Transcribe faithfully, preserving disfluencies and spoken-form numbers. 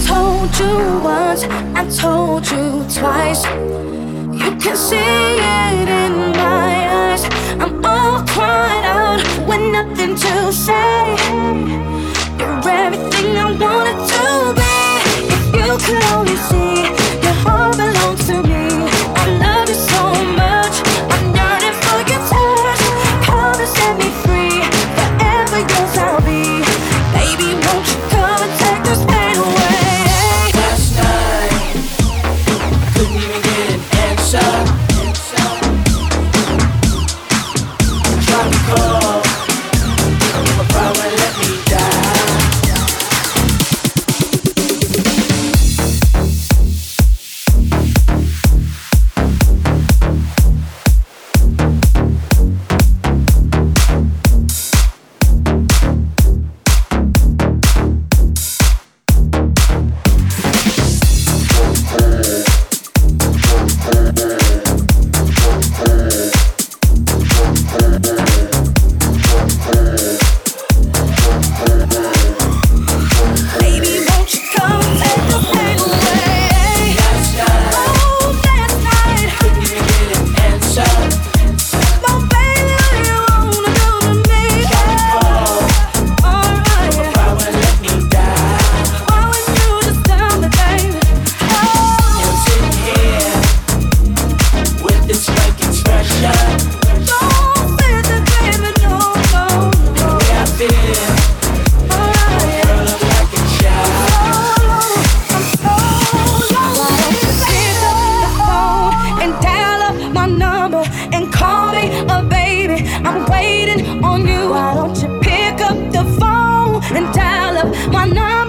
told you once, I told you twice. You can see it in my eyes. I'm all cried out with nothing to say. You're everything I wanted to be. If you could only see, your heart belongs to me. I love you so much, I'm yearning for your touch. Come and set me free, forever yours I'll be. Baby, won't you come and take this pain away? Last night, couldn't even get an answer. Tried to call, my power let me die. Baby, won't you come and take this pain away? Last night, Oh, last night. couldn't even get an answer. No, baby, what do you wanna do to me? Call, Alright, my power let me die. why wouldn't you just tell me, baby? Oh, I'm sitting here with this fake expression. don't feel the baby, no, no, The no. way I feel, Alright. girl, I'm like a child. And dial up my number and call me a baby. I'm waiting on you. Why don't you pick up the phone and dial up my number?